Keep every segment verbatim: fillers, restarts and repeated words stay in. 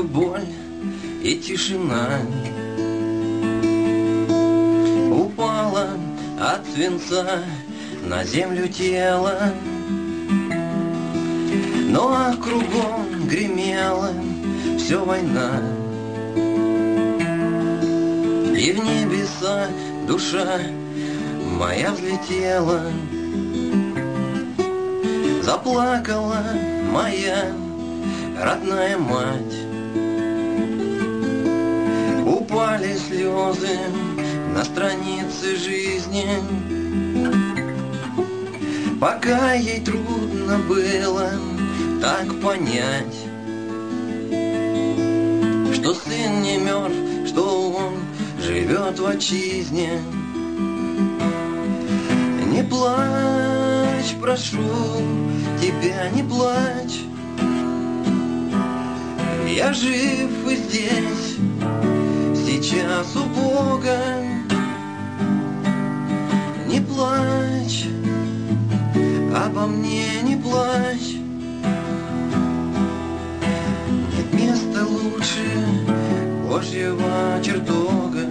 только боль и тишина. Упала от свинца на землю тело, но а кругом гремела все война. И в небеса душа моя взлетела, заплакала моя родная мать. Упали слезы на страницы жизни, пока ей трудно было так понять, что сын не мертв, что он живет в отчизне. Не плачь, прошу тебя, не плачь, я жив и здесь, сейчас у Бога. Не плачь, обо мне не плачь, нет места лучше Божьего чертога.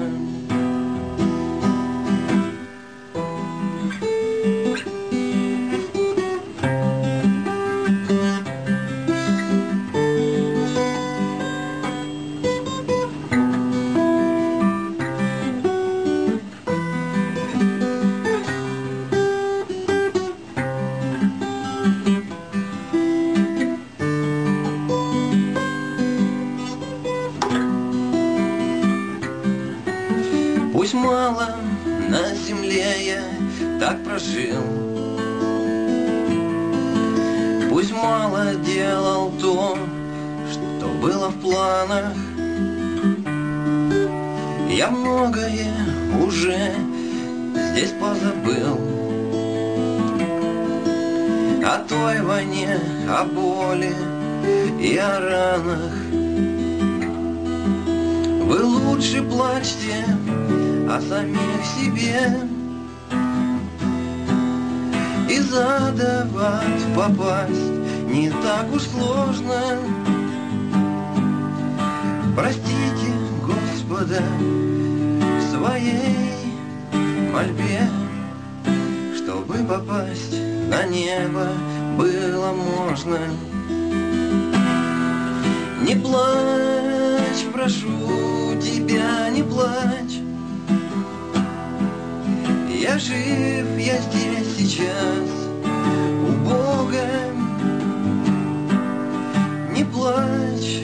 Пусть мало на земле я так прожил, пусть мало делал то, что было в планах. Я многое уже здесь позабыл, о той войне, о боли и о ранах. Вы лучше плачьте о самих себе, и задавать попасть не так уж сложно. Простите Господа в своей мольбе, чтобы попасть на небо было можно. Не плачь, прошу тебя, не плачь, я жив, я здесь сейчас у Бога. Не плачь,